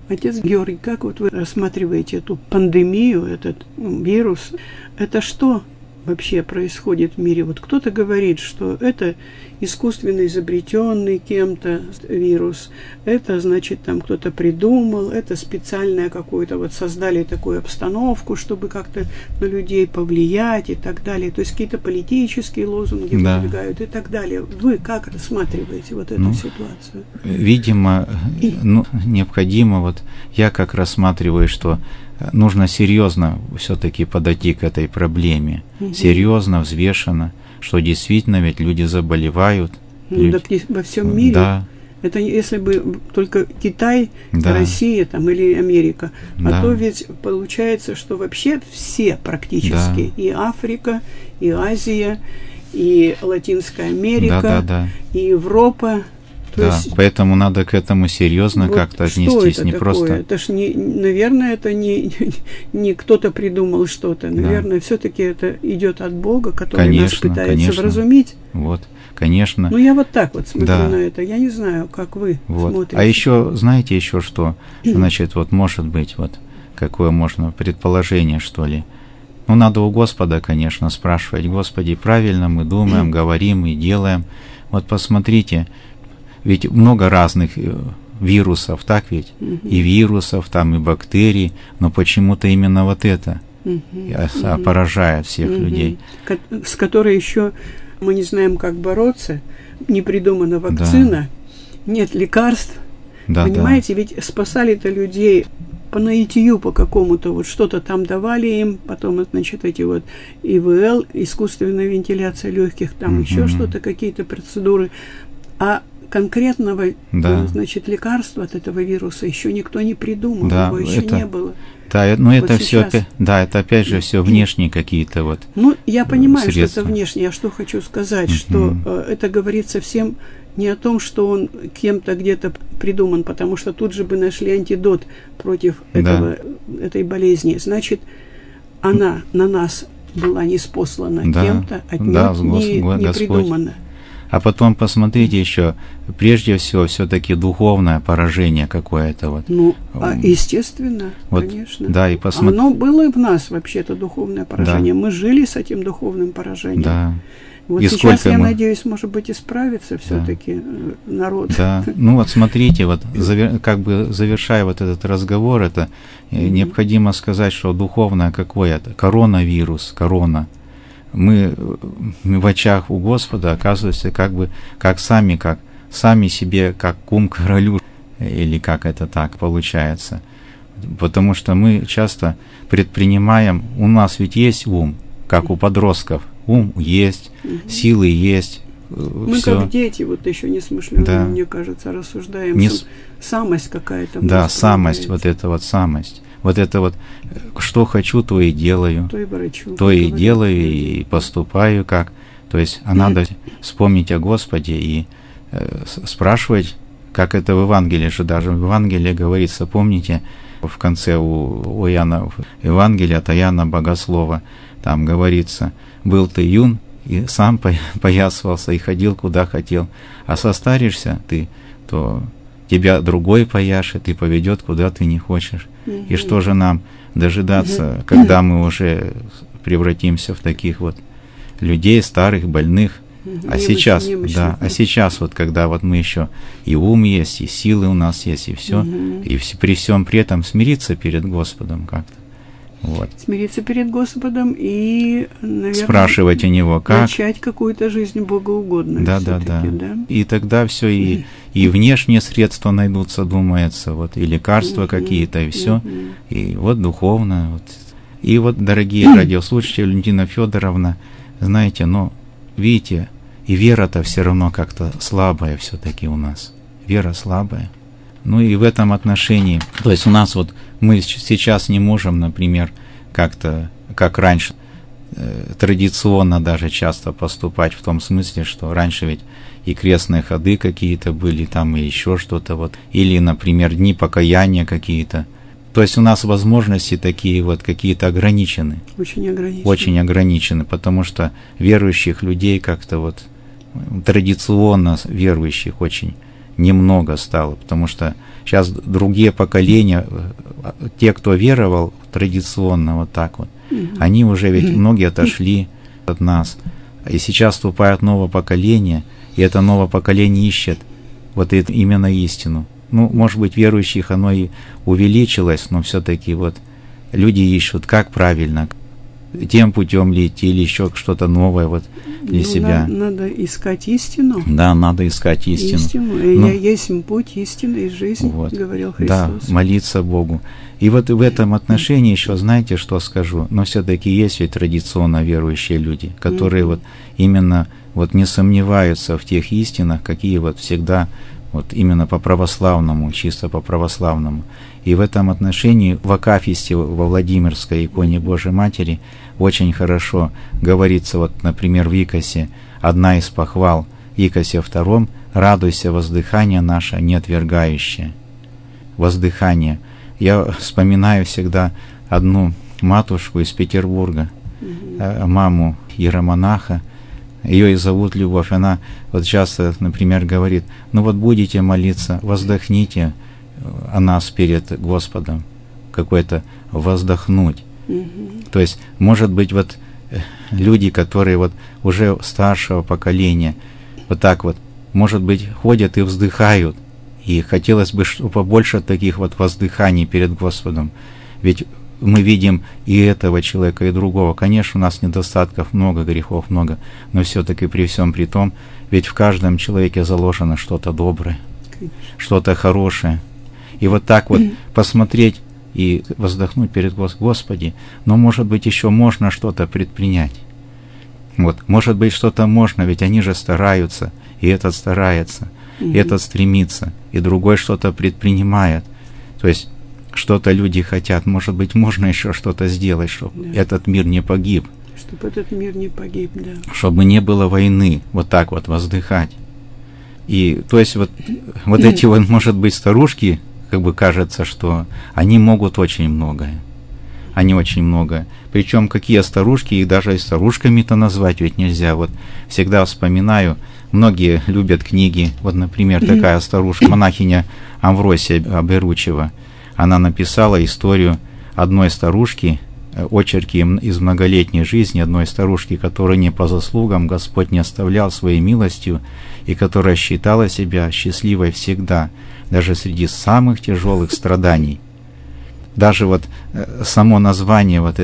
Отец Георгий, как вот вы рассматриваете эту пандемию, этот вирус? Это что вообще происходит в мире? Вот кто-то говорит, что это искусственно изобретенный кем-то вирус, это, значит, там кто-то придумал, это специальное какое-то, вот создали такую обстановку, чтобы как-то на людей повлиять и так далее. То есть какие-то политические лозунги выдвигают и так далее. Вы как рассматриваете вот эту ситуацию? Видимо, необходимо, вот я как рассматриваю, что нужно серьезно все-таки подойти к этой проблеме, серьезно, взвешенно, что действительно ведь люди заболевают. Так во всем мире. Да. Это если бы только Китай, Россия там, или Америка. А то ведь получается, что вообще все практически, и Африка, и Азия, и Латинская Америка, и Европа. Поэтому надо к этому серьезно вот как-то отнестись, это не такое? просто. Это ж наверное, это не кто-то придумал что-то. Наверное, все-таки это идет от Бога, который нас пытается вразумить. Вот, конечно. Ну, я вот так вот смотрю на это. Я не знаю, как вы смотрите. А еще, знаете, еще что? Значит, вот может быть, вот какое можно предположение, что ли. Ну, надо у Господа, конечно, спрашивать. Господи, правильно мы думаем, говорим и делаем. Вот посмотрите, ведь много разных вирусов, так ведь? И вирусов, там, и бактерий, но почему-то именно вот это поражает всех людей. С которой еще мы не знаем, как бороться, не придумана вакцина, нет лекарств. Понимаете, ведь спасали-то людей по наитию, по какому-то, вот что-то там давали им, потом, значит, эти вот ИВЛ, искусственная вентиляция легких, там еще что-то, какие-то процедуры. А конкретного, значит, лекарства от этого вируса еще никто не придумал, его еще не было. Да, но вот это все, это опять же все внешние какие-то вот. Ну, я понимаю, средства. Что это внешнее. Я что хочу сказать, что это говорит совсем не о том, что он кем-то где-то придуман, потому что тут же бы нашли антидот против этой болезни. Значит, она на нас была неспослана кем-то, отнюдь не придумана. А потом посмотрите еще, прежде всего, все-таки духовное поражение какое-то. Вот. Ну, естественно, вот, конечно. Да, и посмотрите. Оно было и в нас, вообще-то, духовное поражение. Мы жили с этим духовным поражением. Да. Вот и сейчас, я надеюсь, может быть, исправится все-таки народ. Да, ну вот смотрите, вот как бы завершая вот этот разговор, это необходимо сказать, что духовное какое-то, коронавирус, корона. Мы в очах у Господа оказываемся как сами себе, как кум королю, или как это так получается. Потому что мы часто предпринимаем, у нас ведь есть ум, как у подростков, ум есть, силы есть. Мы всё. Как дети, вот еще не смышленые, мне кажется, рассуждаем, самость какая-то. Да, самость, вот это вот самость. Вот это вот, что хочу, то и делаю, то и делаю, и поступаю как. То есть, надо вспомнить о Господе и спрашивать, как это в Евангелии же, даже в Евангелии говорится, помните, в конце у Иоанна, Евангелия от Иоанна Богослова, там говорится, был ты юн, и сам поясывался, и ходил, куда хотел, а состаришься ты, то тебя другой пояшет и поведет, куда ты не хочешь. И что же нам дожидаться, когда мы уже превратимся в таких вот людей, старых, больных? А сейчас, а сейчас вот, когда вот мы еще и ум есть, и силы у нас есть, и все, и при всем при этом смириться перед Господом как-то. Вот. Смириться перед Господом и, наверное, спрашивать у Него, как начать какую-то жизнь богоугодную. Да. И тогда все и внешние средства найдутся, думается, вот, и лекарства какие-то, и все. И вот духовно. Вот. И вот, дорогие радиослушатели, Валентина Федоровна, знаете, видите, и вера-то все равно как-то слабая все-таки у нас. Вера слабая. Ну и в этом отношении, то есть у нас вот, мы сейчас не можем, например, как-то, как раньше, традиционно даже часто поступать в том смысле, что раньше ведь и крестные ходы какие-то были, там и еще что-то вот, или, например, дни покаяния какие-то. То есть у нас возможности такие вот какие-то ограничены. Очень ограничены, потому что верующих людей как-то вот, традиционно верующих очень немного стало, потому что сейчас другие поколения, те, кто веровал традиционно вот так вот, они уже ведь многие отошли от нас. И сейчас вступает новое поколение, и это новое поколение ищет вот именно истину. Ну, может быть, верующих оно и увеличилось, но все-таки вот люди ищут, как правильно, тем путем ли идти, или еще что-то новое вот для себя. Надо искать истину. Да, надо искать истину. Я есть путь, истина и жизнь, вот, говорил Христос. Да, молиться Богу. И вот в этом отношении еще, знаете, что скажу? Но все-таки есть ведь традиционно верующие люди, которые вот именно вот не сомневаются в тех истинах, какие вот всегда вот именно по православному, чисто по православному. И в этом отношении в Акафисте, во Владимирской иконе Божией Матери, очень хорошо говорится, вот, например, в Икосе, одна из похвал Икосе II: «Радуйся, воздыхание наше неотвергающее». Воздыхание. Я вспоминаю всегда одну матушку из Петербурга, маму иеромонаха. Ее и зовут Любовь. Она вот часто, например, говорит: ну вот будете молиться, воздохните о нас перед Господом, какой-то воздохнуть. То есть, может быть, вот люди, которые вот уже старшего поколения, вот так вот, может быть, ходят и вздыхают, и хотелось бы, чтобы побольше таких вот воздыханий перед Господом. Ведь мы видим и этого человека, и другого. Конечно, у нас недостатков много, грехов много, но все-таки при всем при том, ведь в каждом человеке заложено что-то доброе, что-то хорошее. И вот так вот посмотреть и воздохнуть перед Господи, но, может быть, еще можно что-то предпринять. Вот, может быть, что-то можно, ведь они же стараются, и этот старается, и этот стремится, и другой что-то предпринимает. То есть что-то люди хотят, может быть, можно еще что-то сделать, чтобы этот мир не погиб. Чтобы этот мир не погиб, да. Чтобы не было войны, вот так вот воздыхать. И, то есть, вот эти вот, может быть, старушки, как бы кажется, что они могут очень многое. Они очень многое. Причем какие старушки, их даже и старушками-то назвать ведь нельзя. Вот всегда вспоминаю, многие любят книги. Вот, например, такая старушка, монахиня Амвросия Беручева. Она написала историю одной старушки, очерки из многолетней жизни одной старушки, которой не по заслугам Господь не оставлял своей милостью, и которая считала себя счастливой всегда, даже среди самых тяжелых страданий. Даже вот само название вот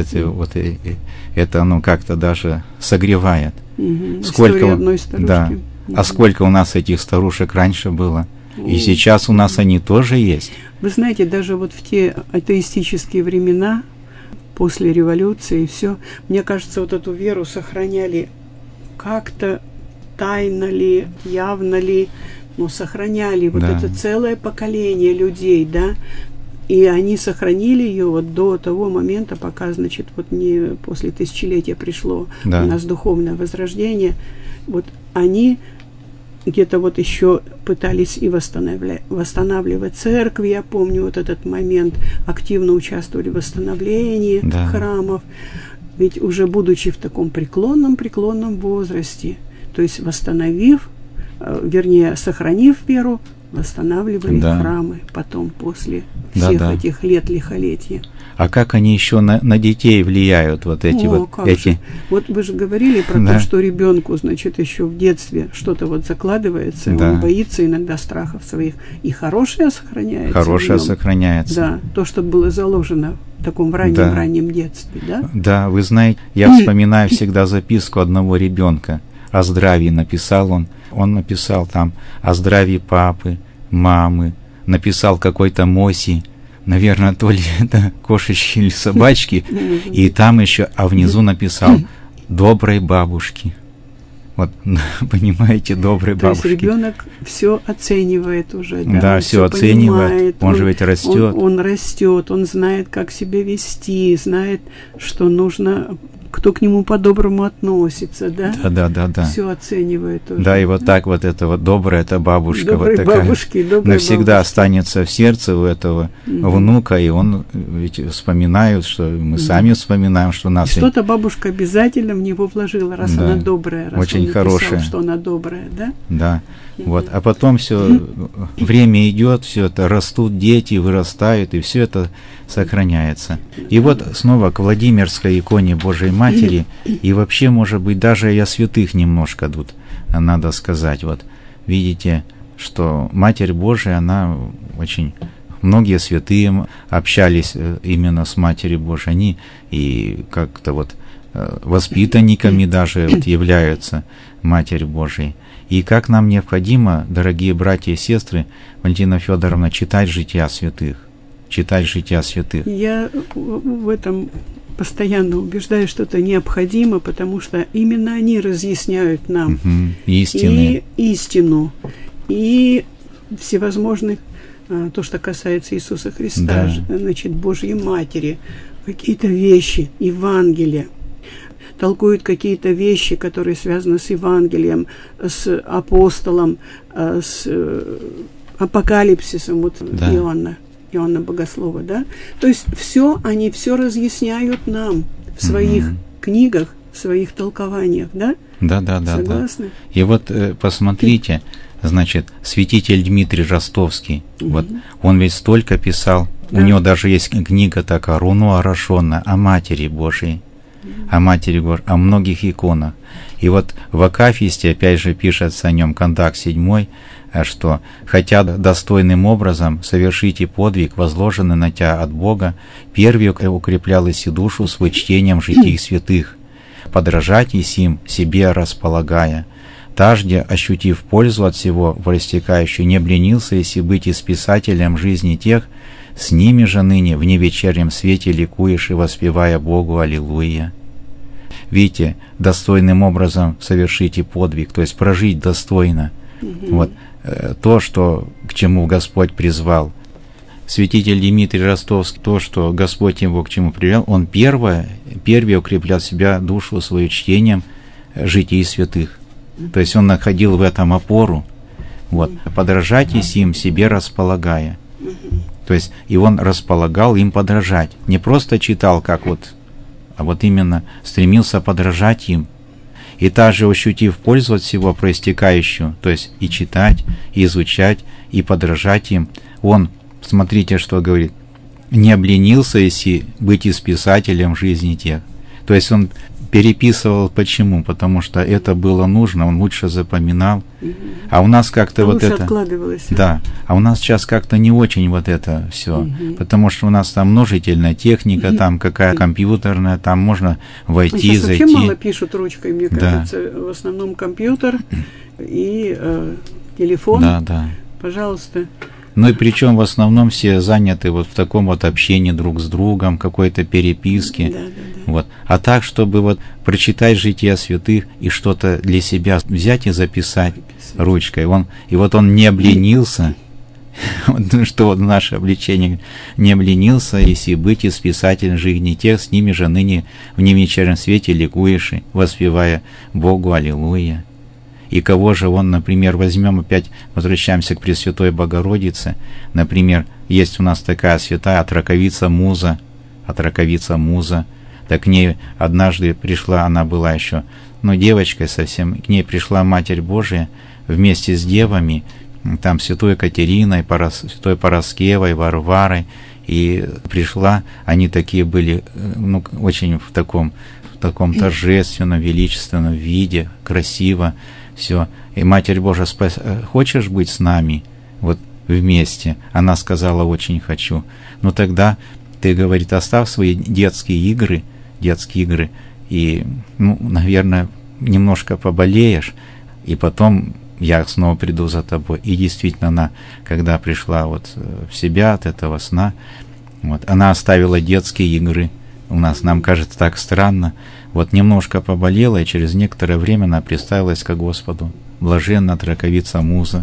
это оно как-то даже согревает. Сколько одной старушки. Да. А сколько у нас этих старушек раньше было? И сейчас у нас они тоже есть. Вы знаете, даже вот в те атеистические времена, после революции и все, мне кажется, вот эту веру сохраняли как-то тайно ли, явно ли, но сохраняли вот это целое поколение людей, да, и они сохранили ее вот до того момента, пока, значит, вот не после тысячелетия пришло у нас духовное возрождение, вот они где-то вот еще пытались и восстанавливать церковь, я помню вот этот момент, активно участвовали в восстановлении храмов, ведь уже будучи в таком преклонном возрасте, то есть восстановив, вернее, сохранив веру, восстанавливали храмы потом, после всех этих лет лихолетия. А как они еще на детей влияют, вот эти эти? Вот вы же говорили про то, что ребенку, значит, еще в детстве что-то вот закладывается, он боится иногда страхов своих, и хорошее сохраняется. Хорошее сохраняется. Да, то, что было заложено в таком раннем детстве, да? Да, вы знаете, я вспоминаю всегда записку одного ребенка о здравии, написал он. Он написал там о здравии папы, мамы, написал какой-то Моси, наверное, то ли это кошечки или собачки, и там еще, а внизу написал «доброй бабушки». Вот, понимаете, доброй бабушки. То есть ребенок все оценивает уже, да? Да, все оценивает, понимает, он же ведь растет. Он растет, он знает, как себя вести, знает, что нужно кто к нему по-доброму относится, да? Да. Все оценивает тоже. Да, и вот так вот эта вот добрая эта бабушка, доброй вот такая, бабушки, навсегда останется в сердце у этого внука, и он ведь вспоминает, что мы сами вспоминаем, что нас... Что-то бабушка обязательно в него вложила, раз она добрая, раз очень он хорошая, написал, что она добрая, да? Да. Вот, а потом все время идет, все это растут дети, вырастают, и все это сохраняется. И вот снова к Владимирской иконе Божией Матери, и вообще, может быть, даже и о святых немножко тут надо сказать. Вот видите, что Матерь Божия, она очень... Многие святые общались именно с Матерью Божией, они и как-то вот воспитанниками даже вот являются Матерь Божией. И как нам необходимо, дорогие братья и сестры, Валентина Федоровна, читать жития святых. Читать жития святых. Я в этом постоянно убеждаюсь, что это необходимо, потому что именно они разъясняют нам истину, и всевозможных, то, что касается Иисуса Христа, значит, Божьей Матери, какие-то вещи, Евангелия. Толкуют какие-то вещи, которые связаны с Евангелием, с апостолом, с апокалипсисом вот Иоанна Богослова, да? То есть они все разъясняют нам в своих книгах, в своих толкованиях, да? Да. Согласны? Да. И вот посмотрите, значит, святитель Дмитрий Ростовский, вот он ведь столько писал, у него даже есть книга такая, «Руно Орошона», о Матери Божией. О Матери Божией, о многих иконах. И вот в Акафисте, опять же, пишется о нем Кондак 7, что «хотя достойным образом совершите подвиг, возложенный на тебя от Бога, первью укреплял и душу свой чтением житий святых, подражать и сим себе располагая, тажде, ощутив пользу от всего проистекающую, не бленился, если быть исписателем жизни тех, с ними же ныне в невечернем свете ликуешь и воспевая Богу Аллилуйя». Видите, достойным образом совершите подвиг, то есть прожить достойно. Вот то, что, к чему Господь призвал. Святитель Дмитрий Ростовский, то, что Господь его к чему привел, он первый укреплял себя, душу свою чтением житий святых. То есть он находил в этом опору. Вот, подражать и сим себе располагая. То есть и он располагал им подражать. Не просто читал, как вот, а вот именно стремился подражать им. И также, ощутив пользу от всего проистекающего, то есть и читать, и изучать, и подражать им, он, смотрите, что говорит, не обленился, если быть исписателем жизни тех. То есть он переписывал. Почему? Потому что это было нужно, он лучше запоминал. А у нас как-то вот это... откладывалось. Да. А у нас сейчас как-то не очень вот это все. Потому что у нас там множительная техника, там какая компьютерная, там можно войти, сейчас зайти. Вообще мало пишут ручкой, мне кажется. В основном компьютер и телефон. Да. Пожалуйста. Ну и причем в основном все заняты вот в таком вот общении друг с другом, какой-то переписке. Да. Вот. А так, чтобы вот прочитать жития святых и что-то для себя взять и записать ручкой. И вот он не обленился, что вот наше обличение, не обленился, если быть исписателем жизни тех, с ними же ныне в невечернем свете ликуешь, воспевая Богу Аллилуйя. И кого же он, например, возьмем, опять возвращаемся к Пресвятой Богородице. Например, есть у нас такая святая Отроковица Муза. Так к ней однажды пришла, она была еще, девочкой совсем, к ней пришла Матерь Божия вместе с девами, там святой Екатериной, святой Параскевой, Варварой, и пришла, они такие были, очень в таком торжественном, величественном виде, красиво, все. И Матерь Божия хочешь быть с нами, вот вместе? Она сказала, очень хочу. Тогда ты, говорит, оставь свои детские игры, и, наверное, немножко поболеешь, и потом я снова приду за тобой. И действительно, она, когда пришла вот в себя от этого сна, вот, она оставила детские игры. Нам кажется так странно. Вот немножко поболела, и через некоторое время она приставилась ко Господу. Блаженна Отроковица Муза,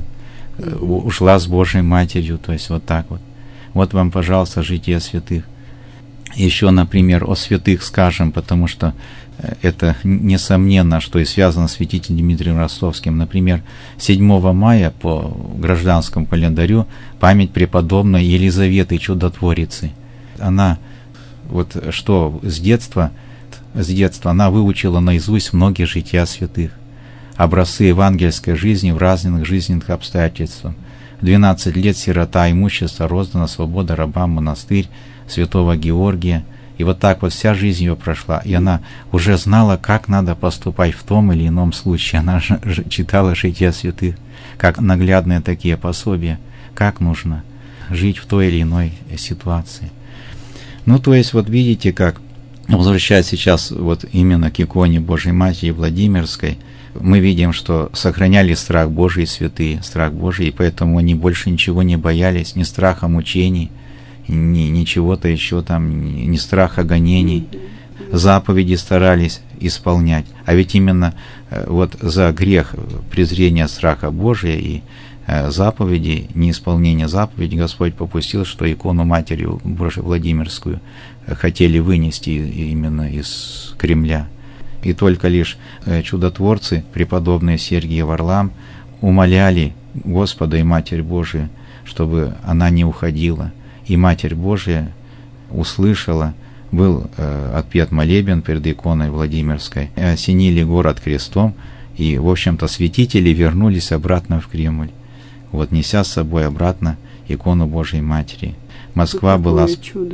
ушла с Божьей Матерью, то есть вот так вот. Вот вам, пожалуйста, жития святых. еще, например, о святых скажем, потому что это несомненно, что и связано с святителем Дмитрием Ростовским. Например, 7 мая по гражданскому календарю память преподобной Елизаветы Чудотворицы. Она вот что с детства она выучила наизусть многие жития святых, образцы евангельской жизни в разных жизненных обстоятельствах. 12 лет сирота, имущество роздано, свобода рабам, монастырь святого Георгия. И вот так вот вся жизнь ее прошла. И она уже знала, как надо поступать в том или ином случае. Она же читала жития святых, как наглядные такие пособия, как нужно жить в той или иной ситуации. Ну, то есть, вот видите, как, возвращаясь сейчас вот именно к иконе Божией Матери Владимирской, мы видим, что сохраняли страх Божий святые, страх Божий, и поэтому они больше ничего не боялись, ни страха мучений, ни чего-то еще там, ни страха гонений. Заповеди старались исполнять. А ведь именно вот за грех презрения страха Божия и заповеди, неисполнение заповедей Господь попустил, что икону Матери Божией Владимирскую хотели вынести именно из Кремля. И только лишь чудотворцы, преподобные Сергий и Варлаам, умоляли Господа и Матерь Божию, чтобы она не уходила. И Матерь Божия услышала, был отпет молебен перед иконой Владимирской, осенили город крестом, и, в общем-то, святители вернулись обратно в Кремль, вот неся с собой обратно икону Божией Матери. Москва была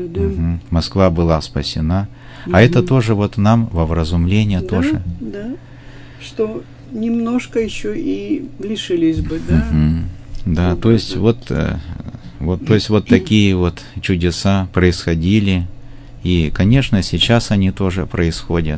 спасена, а это тоже вот нам во вразумление тоже. Да, что немножко еще и лишились бы, да? Да, то есть вот такие вот чудеса происходили, и, конечно, сейчас они тоже происходят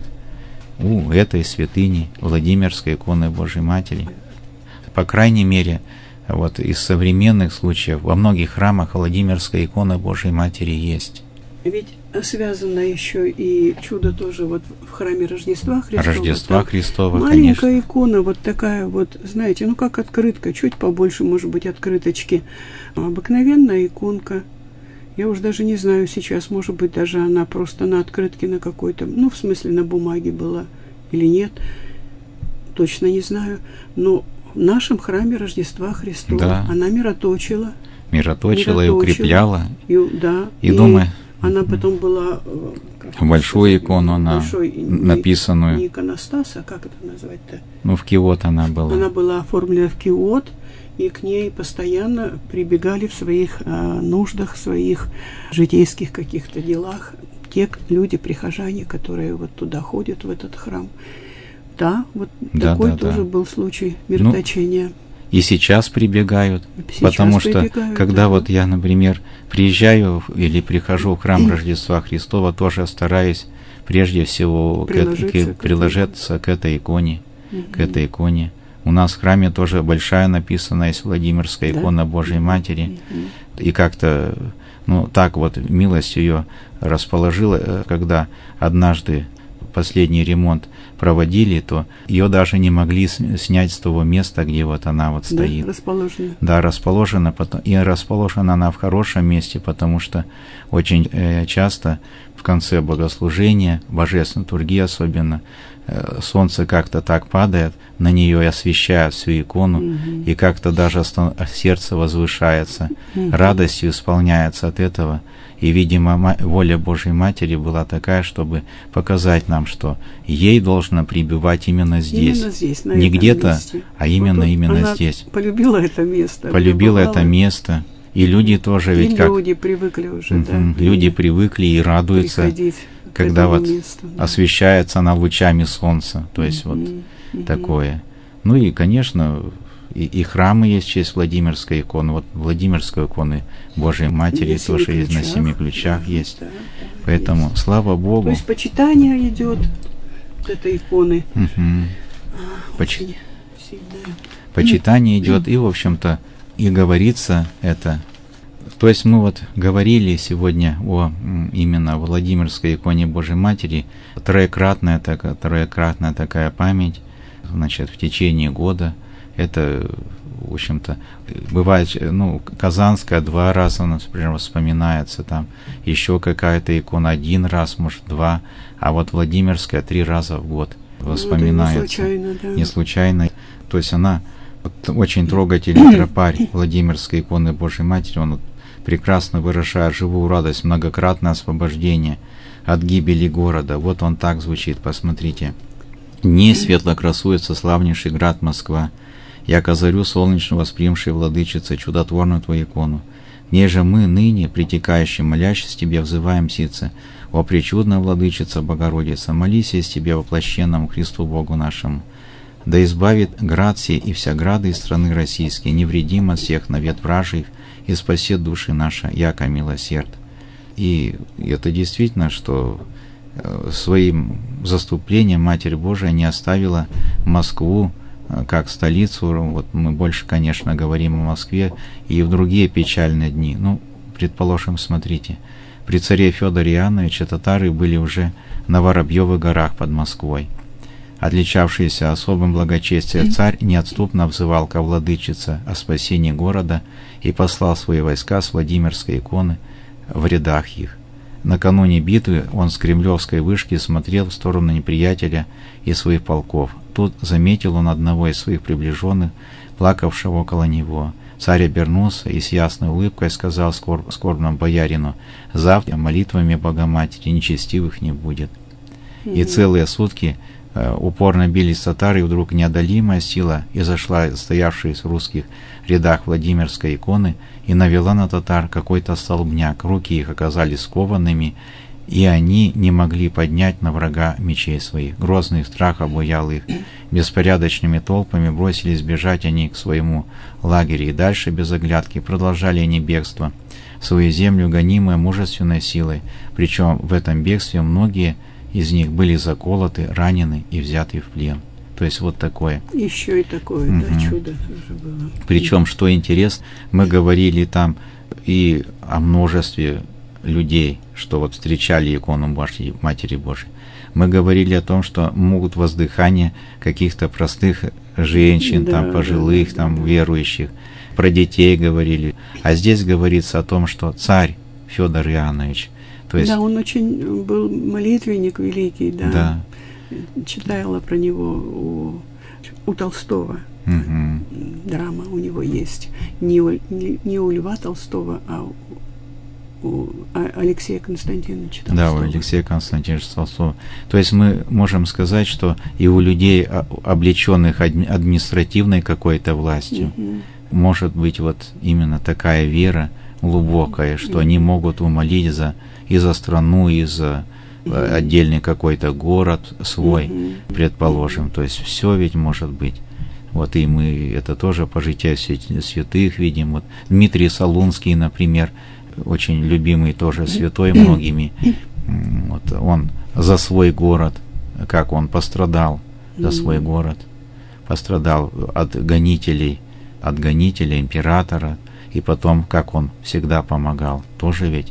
у этой святыни, Владимирской иконы Божией Матери. По крайней мере, вот из современных случаев во многих храмах Владимирская икона Божией Матери есть. Ведь связано еще и чудо тоже вот в храме Рождества Христова. Рождества Христова, маленькая конечно. Икона, вот такая вот, знаете, ну как открытка, чуть побольше, может быть, открыточки. Обыкновенная иконка. Я уж даже не знаю сейчас, может быть, даже она просто на открытке на какой-то, ну, в смысле, на бумаге была или нет. Точно не знаю. Но в нашем храме Рождества Христова она мироточила и укрепляла. И думаю... Она потом была... Большую икону, написанную. Не иконостас, а как это назвать-то? Ну, в киот она была. Она была оформлена в киот, и к ней постоянно прибегали в своих нуждах, в своих житейских каких-то делах те люди, прихожане, которые вот туда ходят, в этот храм. Да, вот такой тоже был случай мироточения. И сейчас прибегают, потому что когда вот я, например, приезжаю или прихожу в храм Рождества Христова, тоже стараюсь прежде всего приложиться к этой иконе, к этой иконе. У нас в храме тоже большая написана есть Владимирская икона Божией Матери, и как-то, ну, так вот милость ее расположила, когда однажды последний ремонт проводили, то ее даже не могли снять с того места, где вот она вот стоит. Расположена. И расположена она в хорошем месте, потому что очень часто в конце богослужения, божественной литургии особенно, солнце как-то так падает на нее и освещает всю икону, и как-то даже сердце возвышается, радостью исполняется от этого. И, видимо, воля Божьей Матери была такая, чтобы показать нам, что ей должно пребывать именно здесь. Не где-то, месте. А именно здесь. Полюбила это место. Полюбила это место. И люди тоже ведь и как... люди привыкли уже, Люди привыкли и радуются, когда вот месту, освещается она лучами солнца. То есть вот такое. Ну и, конечно... И храмы есть в честь Владимирской иконы. Вот Владимирской иконы Божией Матери тоже есть, на 7 ключах есть. Поэтому, есть. Слава Богу. То есть почитание идет от этой иконы. Почитание идет, и, в общем-то, и говорится это. То есть мы вот говорили сегодня о именно Владимирской иконе Божией Матери. Троекратная такая память, значит, в течение года. Это в общем-то, бывает, Казанская 2 раза у нас, например, вспоминается, там еще какая-то икона 1 раз, может 2, а вот Владимирская 3 раза в год вспоминается. Не случайно, да. Не случайно. То есть она очень трогательный тропарь Владимирской иконы Божьей Матери, он прекрасно выражает живую радость, многократное освобождение от гибели города. Вот он так звучит, посмотрите. «Дни светло красуется славнейший град Москва, яко зарю солнечную восприимшей владычица чудотворную твою икону. В ней же мы ныне, притекающие, молящись тебе, взываем сице, о пречудная владычица Богородица, молись из тебе воплощенному Христу Богу нашему. Да избавит град сей и вся грады из страны российской, невредим от всех навет вражьих, и спасет души наши, яко милосерд». И это действительно, что своим заступлением Матерь Божия не оставила Москву как столицу. Вот мы больше, конечно, говорим о Москве и в другие печальные дни. Предположим, смотрите, при царе Федоре Иоанновиче татары были уже на Воробьевых горах под Москвой. Отличавшийся особым благочестием царь неотступно взывал ко владычице о спасении города и послал свои войска с Владимирской иконы в рядах их. Накануне битвы он с кремлевской вышки смотрел в сторону неприятеля и своих полков. Тут заметил он одного из своих приближенных, плакавшего около него. Царь обернулся и с ясной улыбкой сказал скорбному боярину: «Завтра молитвами Богоматери нечестивых не будет». И целые сутки упорно бились татары, и вдруг неодолимая сила изошла из стоявшей в русских рядах Владимирской иконы и навела на татар какой-то столбняк. Руки их оказались скованными, и они не могли поднять на врага мечей своих. Грозный страх обуял их. Беспорядочными толпами бросились бежать они к своему лагерю, и дальше без оглядки продолжали они бегство в свою землю, гонимые мужественной силой. Причем в этом бегстве многие из них были заколоты, ранены и взяты в плен. То есть вот такое. Еще и такое, да, чудо тоже было. Причем, что интересно, мы говорили там и о множестве людей, что вот встречали икону Матери Божией. Мы говорили о том, что могут воздыхания каких-то простых женщин, там пожилых, там верующих. Про детей говорили. А здесь говорится о том, что царь Федор Иоаннович. То есть, да, он очень был молитвенник великий, да. Да. Читала про него у Толстого. Драма у него есть. Не у Льва Толстого, а у Алексея Константиновича Толстого. Да, у Алексея Константиновича Толстого. То есть мы можем сказать, что и у людей, облеченных административной какой-то властью, может быть вот именно такая вера глубокая, что они могут умолить и за страну, и за отдельный какой-то город свой, предположим. То есть все ведь может быть. Вот и мы это тоже по житию святых видим. Вот Дмитрий Солунский, например, очень любимый тоже святой многими. Вот он за свой город, как он пострадал за свой город, пострадал от гонителей императора, и потом, как он всегда помогал, тоже ведь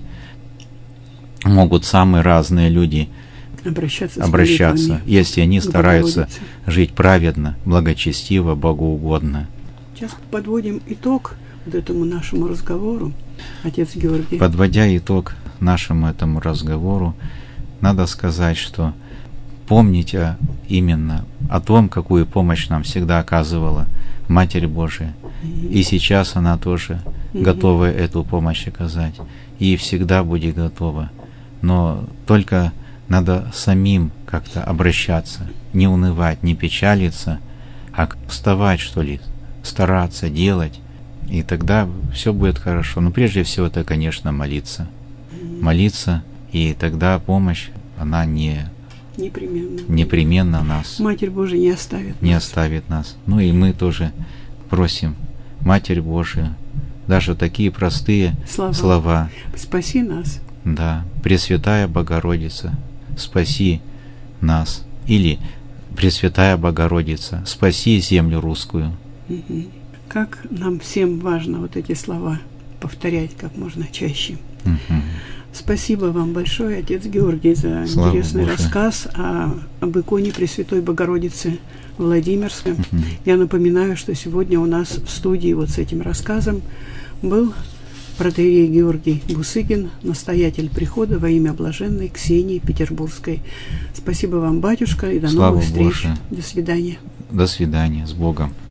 могут самые разные люди обращаться, если они стараются жить праведно, благочестиво, богоугодно. Сейчас подводим итог вот этому нашему разговору, отец Георгий. Подводя итог нашему этому разговору, надо сказать, что помните именно о том, какую помощь нам всегда оказывала Матерь Божия. И сейчас она тоже готова эту помощь оказать. И всегда будет готова. Но только надо самим как-то обращаться, не унывать, не печалиться, а вставать, что ли, стараться, делать. И тогда все будет хорошо. Но прежде всего это, конечно, молиться. Молиться, и тогда помощь, она непременно нас. Матерь Божия не оставит. Не оставит нас. Ну и мы тоже просим Матерь Божию, даже такие простые слова. Спаси нас. Да, Пресвятая Богородица, спаси нас. Или Пресвятая Богородица, спаси землю русскую. Как нам всем важно вот эти слова повторять как можно чаще. Спасибо вам большое, отец Георгий, за Слава интересный Богу. рассказ об иконе Пресвятой Богородицы Владимирской. Я напоминаю, что сегодня у нас в студии вот с этим рассказом был протоиерей Георгий Бусыгин, настоятель прихода во имя блаженной Ксении Петербургской. Спасибо вам, батюшка, и до Слава новых встреч. Божию. До свидания. До свидания. С Богом.